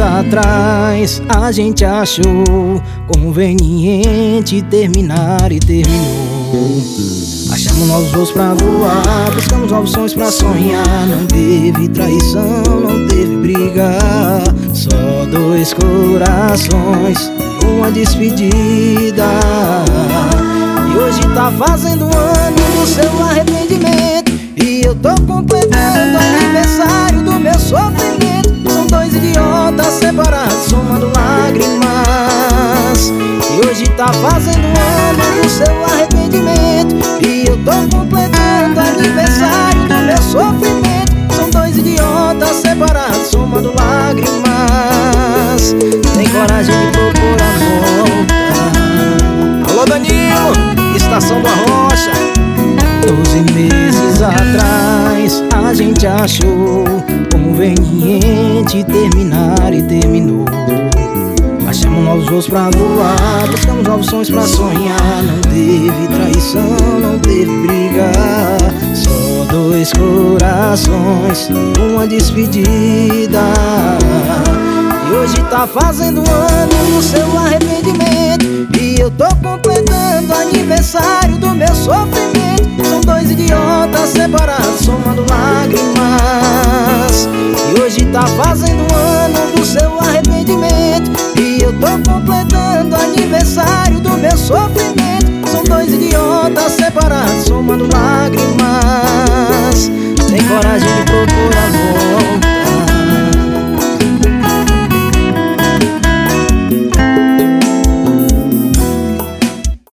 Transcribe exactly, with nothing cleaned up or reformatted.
atrás a gente achou conveniente terminar e terminou. Achamos novos voos pra voar, buscamos novos sonhos pra sonhar. Não teve traição, não teve briga, só dois corações e uma despedida. E hoje tá fazendo um ano do seu arrependimento, e eu tô completando o aniversário do meu sofrimento. São dois idiotas separados, somando lágrimas. E hoje tá fazendo um ano do seu arrependimento, e eu tô completando o aniversário do meu sofrimento. São dois idiotas separados, somando lágrimas. Tem coragem de procurar volta. Alô, Danilo, Estação do Arrocha. Doze meses atrás a gente achou conveniente terminar e terminou. Achamos novos voos pra voar, buscamos novos sonhos pra sonhar. Não teve traição, não teve briga, só dois corações e uma despedida. E hoje tá fazendo um ano do seu arrependimento, e eu tô completando o aniversário do meu sofrimento. São dois idiotas separados, somando lágrimas. E hoje tá fazendo um ano do seu arrependimento, e eu tô completando o aniversário do meu sofrimento. São dois idiotas separados, somando lágrimas. Tem coragem de procurar